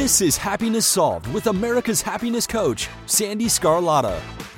This is Happiness Solved with America's happiness coach, Sandy Scarlatta.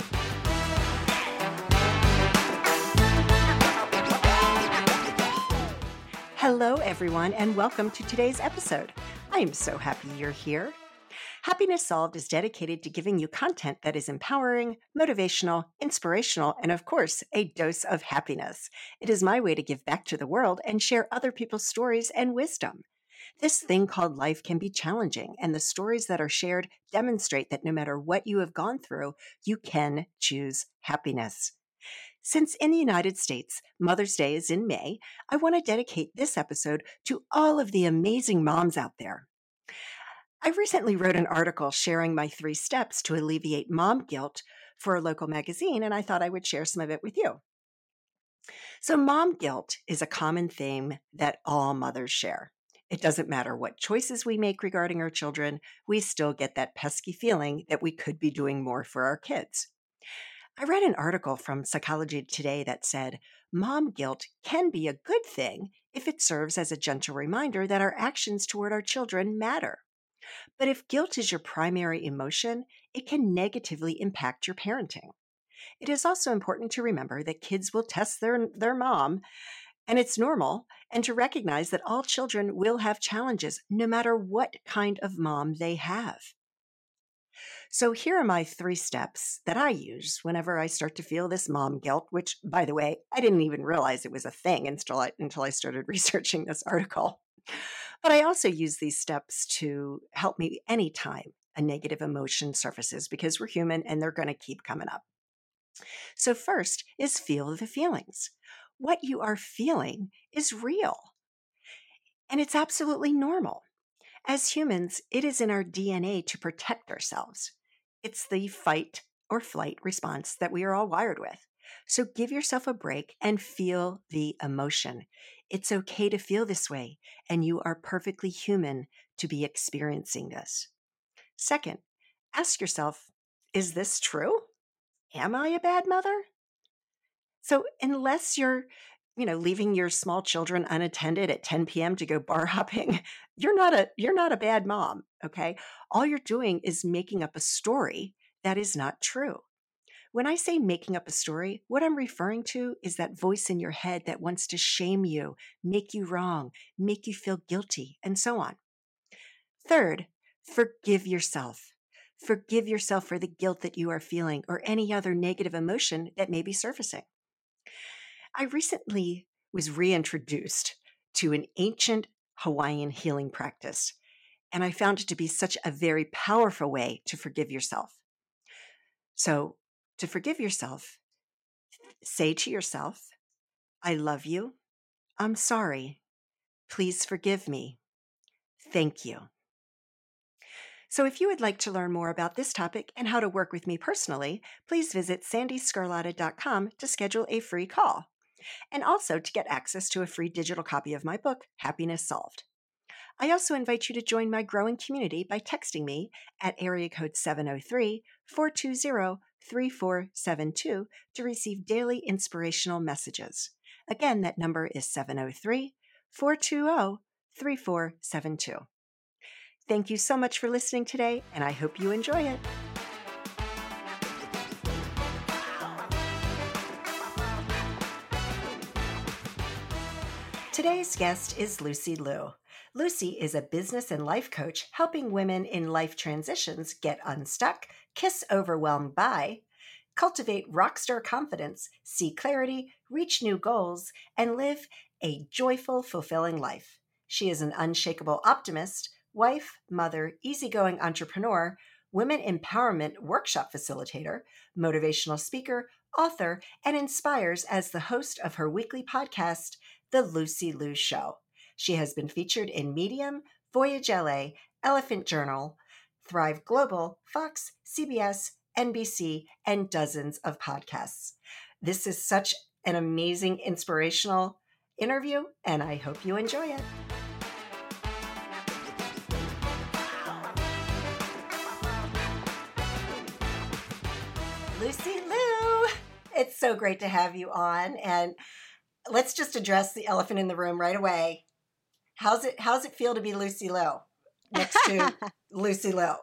Hello, everyone, and welcome to today's episode. I am so happy you're here. Happiness Solved is dedicated to giving you content that is empowering, motivational, inspirational, and of course, a dose of happiness. It is my way to give back to the world and share other people's stories and wisdom. This thing called life can be challenging, and the stories that are shared demonstrate that no matter what you have gone through, you can choose happiness. Since in the United States, Mother's Day is in May, I want to dedicate this episode to all of the amazing moms out there. I recently wrote an article sharing my 3 steps to alleviate mom guilt for a local magazine, and I thought I would share some of it with you. So, mom guilt is a common theme that all mothers share. It doesn't matter what choices we make regarding our children, we still get that pesky feeling that we could be doing more for our kids. I read an article from Psychology Today that said, mom guilt can be a good thing if it serves as a gentle reminder that our actions toward our children matter. But if guilt is your primary emotion, it can negatively impact your parenting. It is also important to remember that kids will test their mom, and it's normal, and to recognize that all children will have challenges, no matter what kind of mom they have. So here are my 3 steps that I use whenever I start to feel this mom guilt, which, by the way, I didn't even realize it was a thing until I started researching this article. But I also use these steps to help me anytime a negative emotion surfaces, because we're human and they're going to keep coming up. So first is feel the feelings. What you are feeling is real, and it's absolutely normal. As humans, it is in our DNA to protect ourselves. It's the fight or flight response that we are all wired with. So give yourself a break and feel the emotion. It's okay to feel this way, and you are perfectly human to be experiencing this. Second, ask yourself, is this true? Am I a bad mother? So unless you're, leaving your small children unattended at 10 p.m. to go bar hopping, you're not a bad mom, okay? All you're doing is making up a story that is not true. When I say making up a story, what I'm referring to is that voice in your head that wants to shame you, make you wrong, make you feel guilty, and so on. Third, forgive yourself. Forgive yourself for the guilt that you are feeling or any other negative emotion that may be surfacing. I recently was reintroduced to an ancient Hawaiian healing practice, and I found it to be such a very powerful way to forgive yourself. So, to forgive yourself, say to yourself, I love you. I'm sorry. Please forgive me. Thank you. So if you would like to learn more about this topic and how to work with me personally, please visit sandyscarlatta.com to schedule a free call, and also to get access to a free digital copy of my book, Happiness Solved. I also invite you to join my growing community by texting me at area code 703-420-3472 to receive daily inspirational messages. Again, that number is 703-420-3472. Thank you so much for listening today, and I hope you enjoy it. Today's guest is Lucy Liu. Lucy is a business and life coach helping women in life transitions get unstuck, kiss overwhelmed by, cultivate rockstar confidence, see clarity, reach new goals, and live a joyful, fulfilling life. She is an unshakable optimist, wife, mother, easygoing entrepreneur, women empowerment workshop facilitator, motivational speaker, author, and inspires as the host of her weekly podcast, The Lucy Liu Show. She has been featured in Medium, Voyage LA, Elephant Journal, Thrive Global, Fox, CBS, NBC, and dozens of podcasts. This is such an amazing, inspirational interview, and I hope you enjoy it. Lucy Liu, it's so great to have you on, and let's just address the elephant in the room right away. How's it feel to be Lucy Liu? next to Lucy Liu.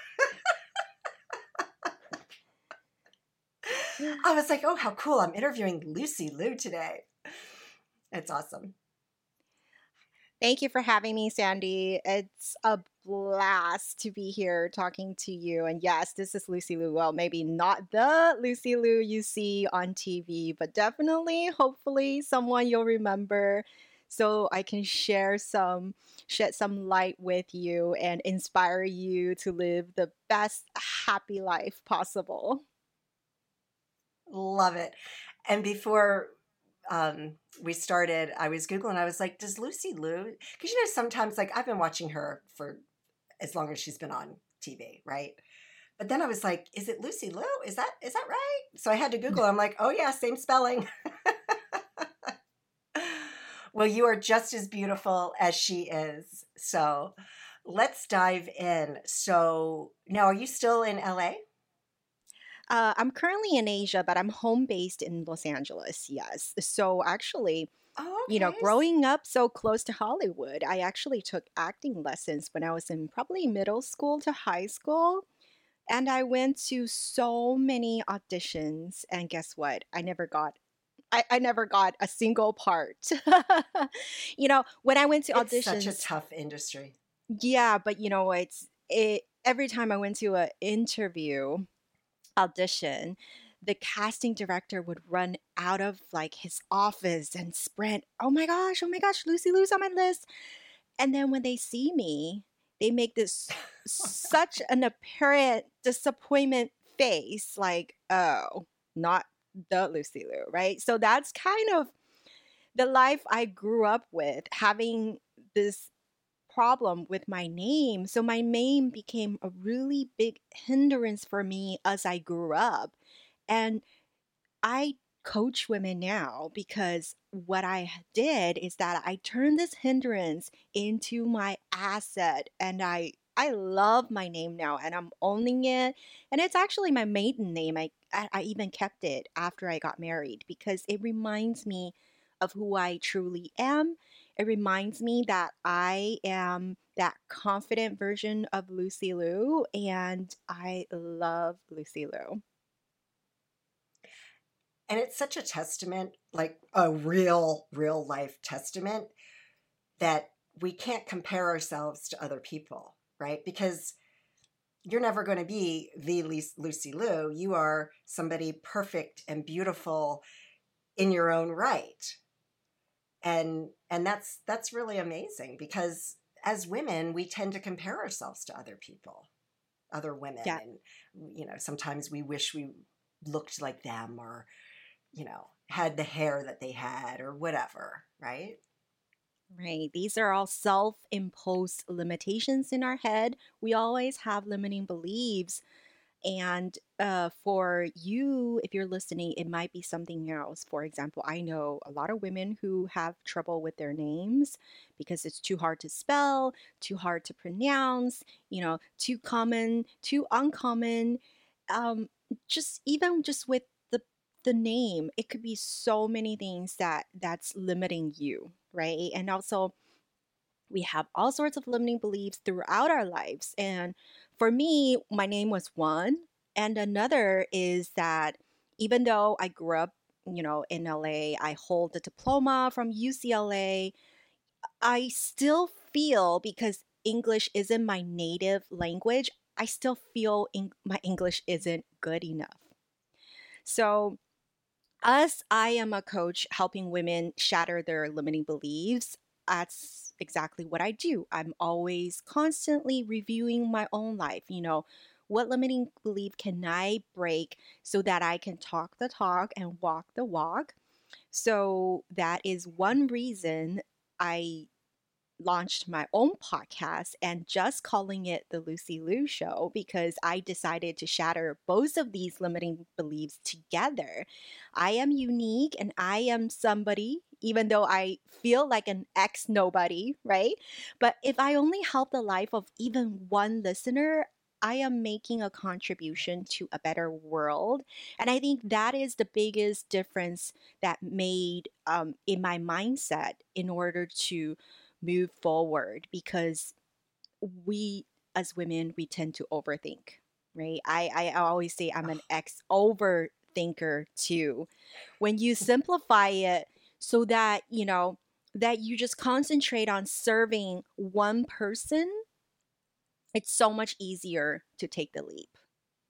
I was like, oh, how cool. I'm interviewing Lucy Liu today. It's awesome. Thank you for having me, Sandy. It's a blast to be here talking to you. And yes, this is Lucy Liu. Well, maybe not the Lucy Liu you see on TV, but definitely, hopefully, someone you'll remember so I can shed some light with you and inspire you to live the best happy life possible. Love it. And before we started, I was Googling, I was like, does Lucy Liu, because sometimes like I've been watching her for as long as she's been on TV, right? But then I was like, is it Lucy Liu? Is that right? So I had to Google. I'm like, oh yeah, same spelling. Well, you are just as beautiful as she is. So let's dive in. So now, are you still in LA? I'm currently in Asia, but I'm home based in Los Angeles. Yes. So actually, Oh, okay. growing up so close to Hollywood, I actually took acting lessons when I was in probably middle school to high school. And I went to so many auditions. And guess what? I never got a single part. When I went to It's such a auditions, tough industry. yeah, but every time I went to an interview audition, the casting director would run out of like his office and sprint, oh my gosh, Lucy Liu's on my list. And then when they see me, they make this such an apparent disappointment face, like, oh, not the Lucy Liu, right? So that's kind of the life I grew up with, having this problem with my name. So my name became a really big hindrance for me as I grew up. And I coach women now because what I did is that I turned this hindrance into my asset, and I love my name now and I'm owning it. And it's actually my maiden name. I even kept it after I got married because it reminds me of who I truly am. It reminds me that I am that confident version of Lucy Liu, and I love Lucy Liu. And it's such a testament, like a real life testament, that we can't compare ourselves to other people, right? Because you're never going to be the Lucy Liu. You are somebody perfect and beautiful in your own right. And that's really amazing, because as women, we tend to compare ourselves to other people, other women. Yeah. And, sometimes we wish we looked like them, or, had the hair that they had, or whatever, right? Right. These are all self imposed limitations in our head. We always have limiting beliefs. And for you, if you're listening, it might be something else. For example, I know a lot of women who have trouble with their names because it's too hard to spell, too hard to pronounce, too common, too uncommon. Um, just with the name, it could be so many things that's limiting you, right? And also we have all sorts of limiting beliefs throughout our lives. And for me, my name was one. And another is that even though I grew up, in LA, I hold a diploma from UCLA, I still feel, because English isn't my native language, I still feel my English isn't good enough. So, as I am a coach helping women shatter their limiting beliefs, that's exactly what I do. I'm always constantly reviewing my own life. What limiting belief can I break so that I can talk the talk and walk the walk? So that is one reason I launched my own podcast and just calling it The Lucy Liu Show, because I decided to shatter both of these limiting beliefs together. I am unique and I am somebody, even though I feel like an ex nobody, right? But if I only help the life of even one listener, I am making a contribution to a better world. And I think that is the biggest difference that made in my mindset in order to move forward, because we as women, we tend to overthink, right? I always say I'm an Oh, ex overthinker too. When you simplify it so that, that you just concentrate on serving one person, it's so much easier to take the leap.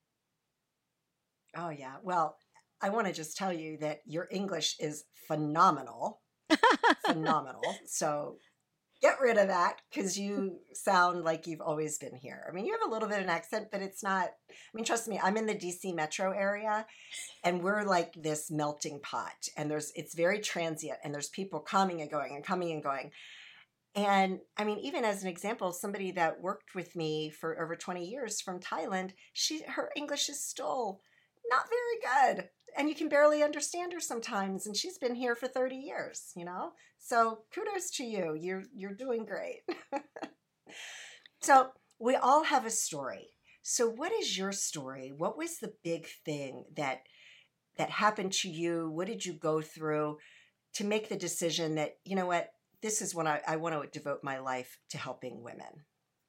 oh yeah. Well, I want to just tell you that your English is phenomenal, phenomenal. So get rid of that because you sound like you've always been here. I mean, you have a little bit of an accent, but it's not. I mean, trust me, I'm in the DC metro area and we're like this melting pot and it's very transient and there's people coming and going and coming and going. And I mean, even as an example, somebody that worked with me for over 20 years from Thailand, her English is still not very good. And you can barely understand her sometimes. And she's been here for 30 years, you know? So kudos to you. You're doing great. So we all have a story. So what is your story? What was the big thing that happened to you? What did you go through to make the decision that, you know what, this is when I want to devote my life to helping women?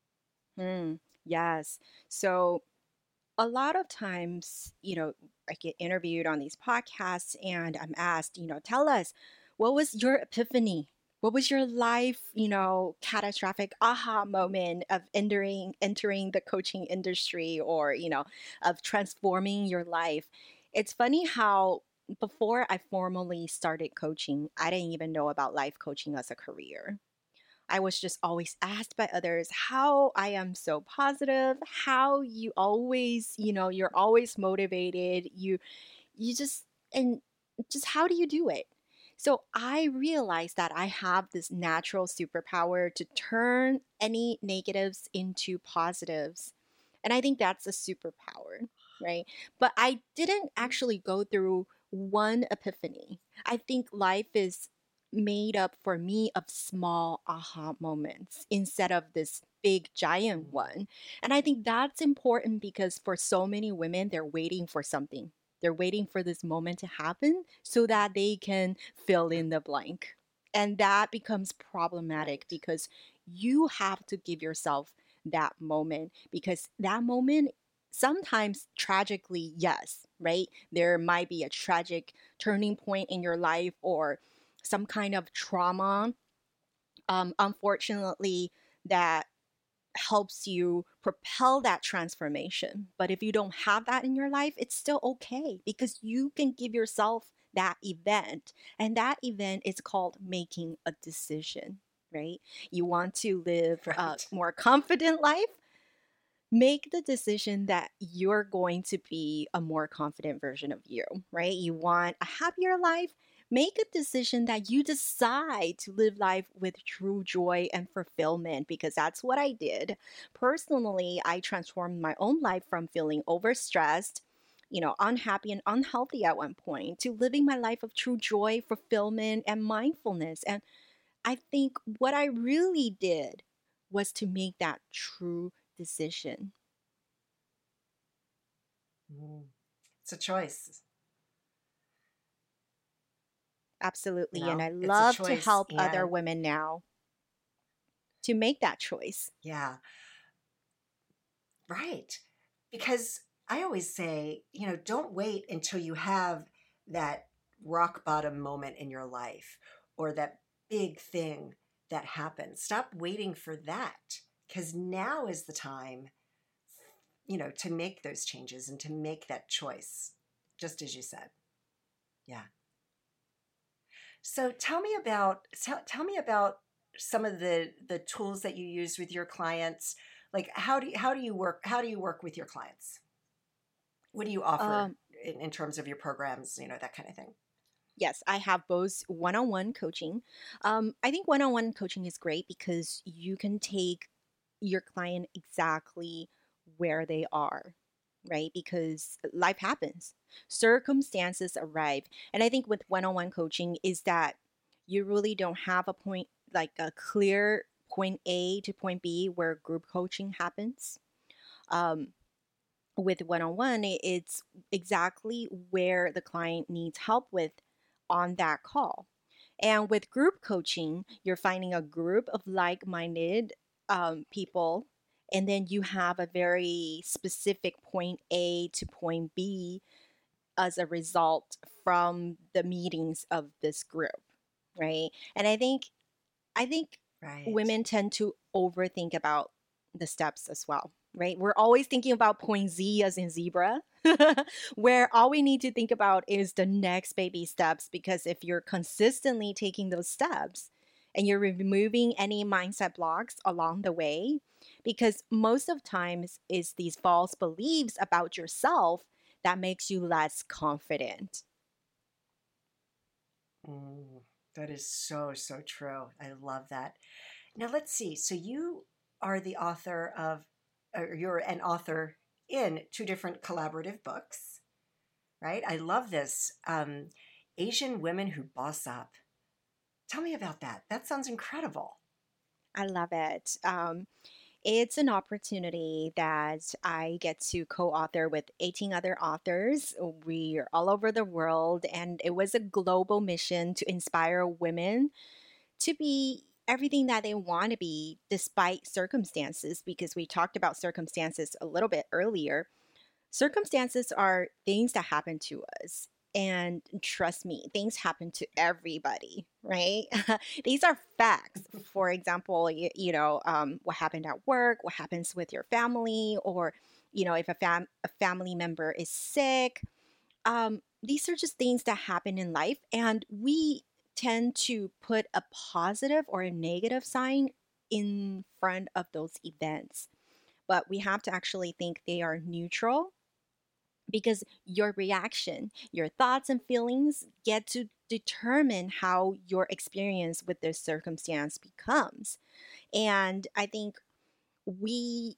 Hmm. Yes. So a lot of times, I get interviewed on these podcasts and I'm asked, tell us, what was your epiphany? What was your life, catastrophic aha moment of entering the coaching industry, or, of transforming your life? It's funny how before I formally started coaching, I didn't even know about life coaching as a career. I was just always asked by others how I am so positive, how you always, you're always motivated. You just, and just how do you do it? So I realized that I have this natural superpower to turn any negatives into positives. And I think that's a superpower, right? But I didn't actually go through one epiphany. I think life is made up for me of small aha moments instead of this big giant one. And I think that's important because for so many women, they're waiting for something. They're waiting for this moment to happen so that they can fill in the blank. And that becomes problematic Right. because you have to give yourself that moment, because that moment, sometimes tragically, yes, right? There might be a tragic turning point in your life or some kind of trauma, unfortunately, that helps you propel that transformation. But if you don't have that in your life, it's still okay because you can give yourself that event. And that event is called making a decision, right? You want to live a Right. more confident life? Make the decision that you're going to be a more confident version of you, right? You want a happier life? Make a decision that you decide to live life with true joy and fulfillment, because that's what I did. Personally, I transformed my own life from feeling overstressed, unhappy and unhealthy at one point, to living my life of true joy, fulfillment, and mindfulness. And I think what I really did was to make that true decision. Mm. It's a choice, you Absolutely. And know, I it's a love to choice. help other And women now to make that choice. yeah, right. Because I always say, you know, don't wait until you have that rock bottom moment in your life or that big thing that happens. Stop waiting for that because now is the time, you know, to make those changes and to make that choice, just as you said. Yeah. So tell me about some of the tools that you use with your clients. Like how do you work with your clients? What do you offer Um, in terms of your programs, you know, that kind of thing? yes, I have both one on one coaching. I think one on one coaching is great because you can take your client exactly where they are, right? Because life happens, circumstances arrive. And I think with one on one coaching is that you really don't have a point, like a clear point A to point B where group coaching happens. Um, with one on one, it's exactly where the client needs help with on that call. And with group coaching, you're finding a group of like minded. people, and then you have a very specific point A to point B as a result from the meetings of this group, right? And I think Right. women tend to overthink about the steps as well, right? We're always thinking about point Z as in zebra, where all we need to think about is the next baby steps. Because if you're consistently taking those steps and you're removing any mindset blocks along the way, because most of times is these false beliefs about yourself that makes you less confident. Mm, that is so, so true. I love that. Now, let's see. So, you are the author of, or you're an author in two different collaborative books, right? I love this. Asian Women Who Boss Up. Tell me about that. That sounds incredible. I love it. It's an opportunity that I get to co author with 18 other authors. We're all over the world, and it was a global mission to inspire women to be everything that they want to be despite circumstances, because we talked about circumstances a little bit earlier. Circumstances are things that happen to us. And trust me, things happen to everybody, right? These are facts. For example, what happened at work, what happens with your family, or, if a family member is sick. These are just things that happen in life. And we tend to put a positive or a negative sign in front of those events. But we have to actually think they are neutral, because your reaction, your thoughts and feelings get to determine how your experience with this circumstance becomes. And I think we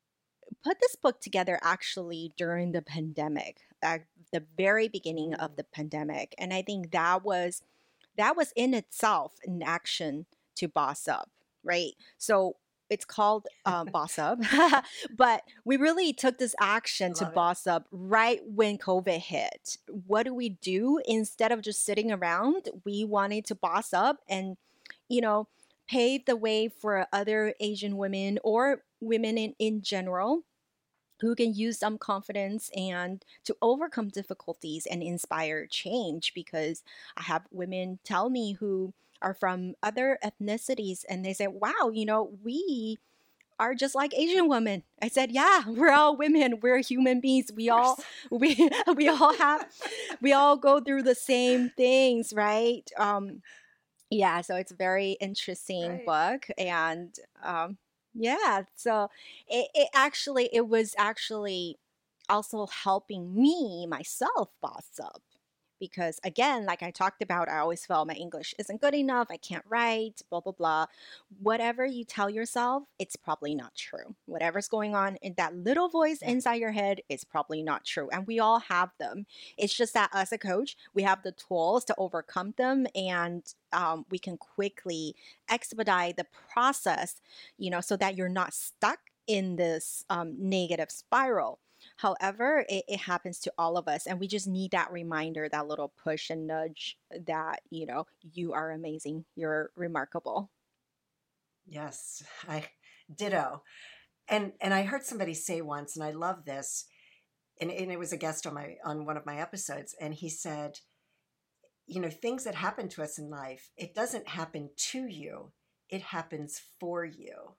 put this book together actually during the pandemic, at the very beginning of Mm. the pandemic. And I think that was in itself an action to boss up, right? So it's called Boss Up, but we really took this I action to love it. boss up right when COVID hit. What do we do? Instead of just sitting around, we wanted to boss up and, you know, pave the way for other Asian women or women in general who can use some confidence and to overcome difficulties and inspire change. Because I have women tell me who are from other ethnicities, and they say, wow, we are just like Asian women. I said, yeah, we're all women, we're human beings, Of we all course. we we all have we all go through the same things, right? Yeah, so it's a very interesting Right. book. And yeah, so it was actually also helping me myself boss up. Because again, like I talked about, I always felt my English isn't good enough, I can't write, blah blah blah. Whatever you tell yourself, it's probably not true. Whatever's going on in that little voice Yeah. inside your head is probably not true, and we all have them. It's just that as a coach, we have the tools to overcome them, and we can quickly expedite the process, so that you're not stuck in this negative spiral. However, it happens to all of us, and we just need that reminder, that little push and nudge that, you are amazing, you're remarkable. Yes. I ditto. And I heard somebody say once, and I love this, and it was a guest on one of my episodes, and he said, things that happen to us in life, it doesn't happen to you, it happens for you.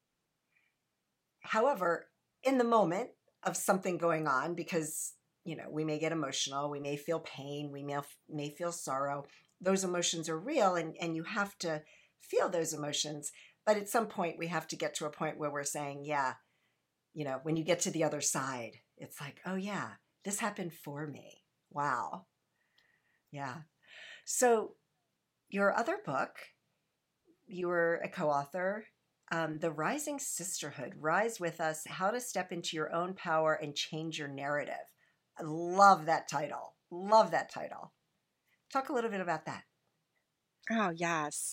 However, in the moment of something going on, because, we may get emotional, we may feel pain, we may feel sorrow, those emotions are real, and you have to feel those emotions. But at some point, we have to get to a point where we're saying, yeah, when you get to the other side, it's like, oh, yeah, this happened for me. Wow. Yeah. So, your other book, you were a co author, The Rising Sisterhood, Rise With Us, How to Step into Your Own Power and Change Your Narrative. I love that title. Love that title. Talk a little bit about that. Oh, yes.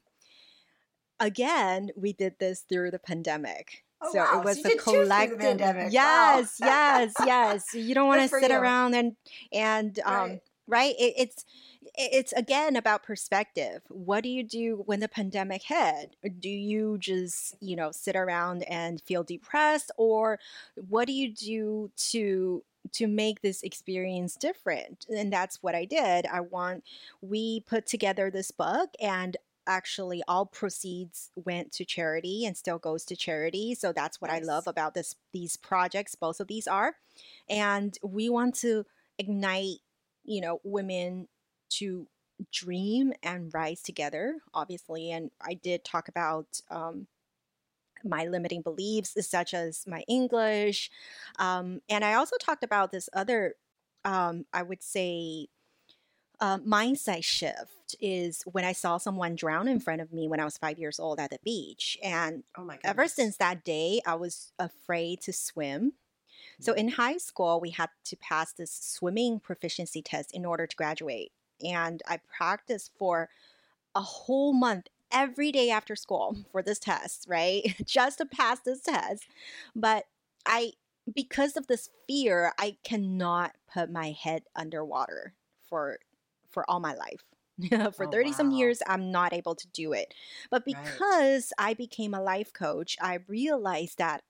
Again, we did this through the pandemic. Oh, So it wow. So was you a did two through the collective. pandemic. Wow. Yes, yes, yes. You don't want Good to for sit you. around and Right. right? It's again about perspective. What do you do when the pandemic hit? Do you just, sit around and feel depressed, or what do you do to make this experience different? And that's what I did. We put together this book, and actually all proceeds went to charity and still goes to charity. So that's what I love Nice. about these projects. Both of these are. And we want to ignite, women to dream and rise together, obviously. And I did talk about my limiting beliefs, such as my English. And I also talked about this other, I would say, mindset shift is when I saw someone drown in front of me when I was 5 years old at the beach. And Oh my ever goodness. since that day, I was afraid to swim. So in high school, we had to pass this swimming proficiency test in order to graduate. And I practiced for a whole month every day after school for this test, right? Just to pass this test. But I, because of this fear, I cannot put my head underwater for for all my life. For Oh 30 some wow. years, I'm not able to do it. But Right. because I became a life coach, I realized that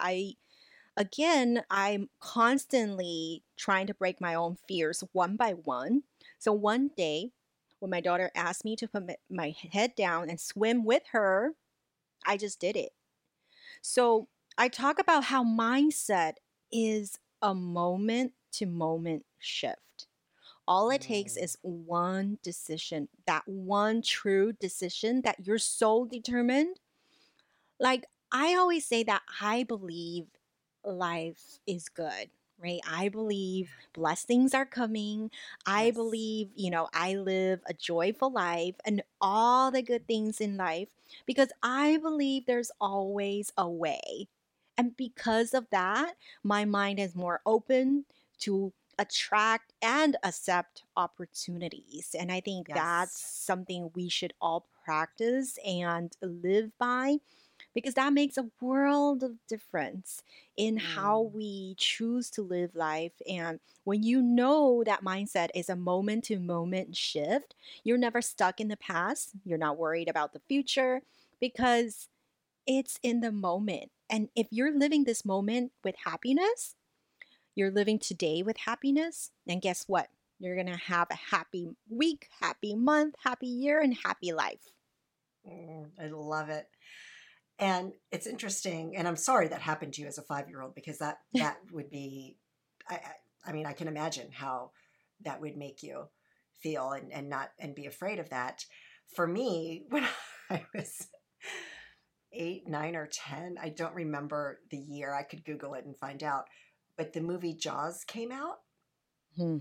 I'm constantly trying to break my own fears one by one. So one day, when my daughter asked me to put my head down and swim with her, I just did it. So I talk about how mindset is a moment to moment shift. All it takes Mm, is one decision, that one true decision that you're so determined. Like, I always say that I believe life is good, right? I believe blessings are coming. I yes. believe, I live a joyful life and all the good things in life because I believe there's always a way. And because of that, my mind is more open to attract and accept opportunities. And I think that's Yes. something we should all practice and live by because that makes a world of difference in how Mm, we choose to live life. And when you know that mindset is a moment to moment shift, you're never stuck in the past, you're not worried about the future because it's in the moment. And if you're living this moment with happiness, you're living today with happiness, and guess what? You're going to have a happy week, happy month, happy year, and happy life. I love it. And it's interesting, and I'm sorry that happened to you as a 5-year-old because that would be, I mean, I can imagine how that would make you feel and not and be afraid of that. For me, when I was 8, 9, or 10, I don't remember the year. I could Google it and find out. But the movie Jaws came out, Hmm.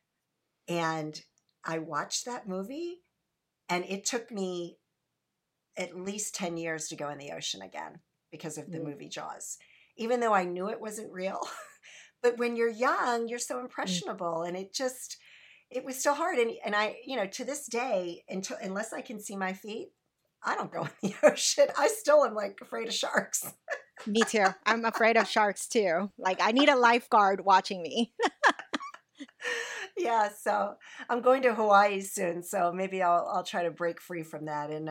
and I watched that movie, and it took me at least 10 years to go in the ocean again because of the Mm, movie Jaws, even though I knew it wasn't real. But when you're young, you're so mm. impressionable, and it was still hard. And I, to this day, unless I can see my feet, I don't go in the ocean. I still am like afraid of sharks. Me too. I'm afraid of sharks too. Like, I need a lifeguard watching me. Yeah, so I'm going to Hawaii soon, so maybe I'll try to break free from that and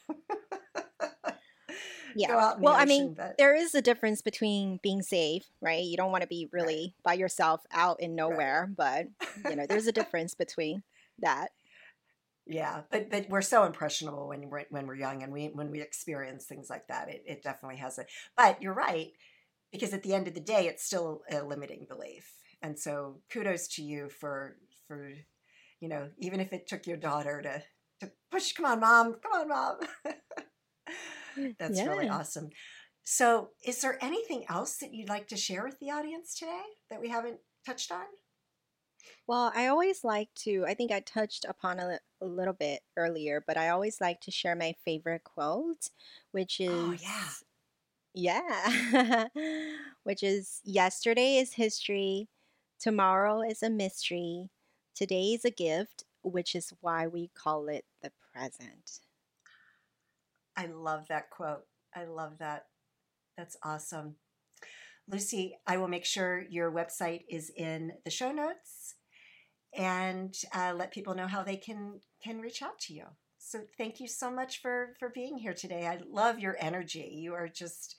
Yeah. go out in Well, the I mean, ocean. But there is a difference between being safe, right? You don't want to be right, really by yourself out in right. nowhere, but there's a difference between that. Yeah, but we're so impressionable when we're young, and when we experience things like that, it definitely has it. But you're right, because at the end of the day, it's still a limiting belief. And so kudos to you for even if it took your daughter to push, come on, mom, come on, mom. That's really Yeah. awesome. So, is there anything else that you'd like to share with the audience today that we haven't touched on? Well, I always like to, I think I touched upon a little bit earlier, but I always like to share my favorite quote, which Oh, yeah. is, yeah, which is yesterday is history, tomorrow is a mystery, today is a gift, which is why we call it the present. I love that quote. I love that. That's awesome. Lucy, I will make sure your website is in the show notes. and let people know how they can reach out to you. So thank you so much for being here today. I love your energy. You are just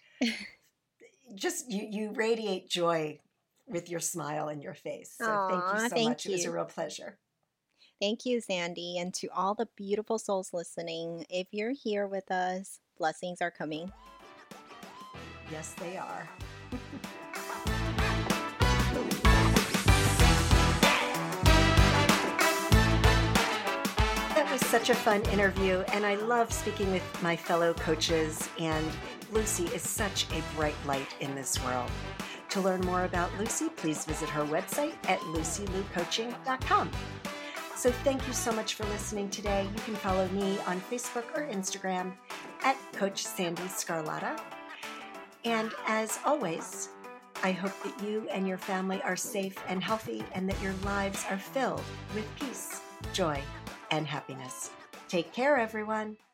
you radiate joy with your smile and your face. So thank you Aw, so thank much. It was a you. real pleasure. Thank you, Sandy. And to all the beautiful souls listening, if you're here with us, blessings are coming. Yes, they are. That was such a fun interview, and I love speaking with my fellow coaches, and Lucy is such a bright light in this world. To learn more about Lucy, please visit her website at lucyloucoaching.com. So thank you so much for listening today. You can follow me on Facebook or Instagram at Coach Sandy Scarlatta. And as always, I hope that you and your family are safe and healthy, and that your lives are filled with peace, joy, and happiness. Take care, everyone.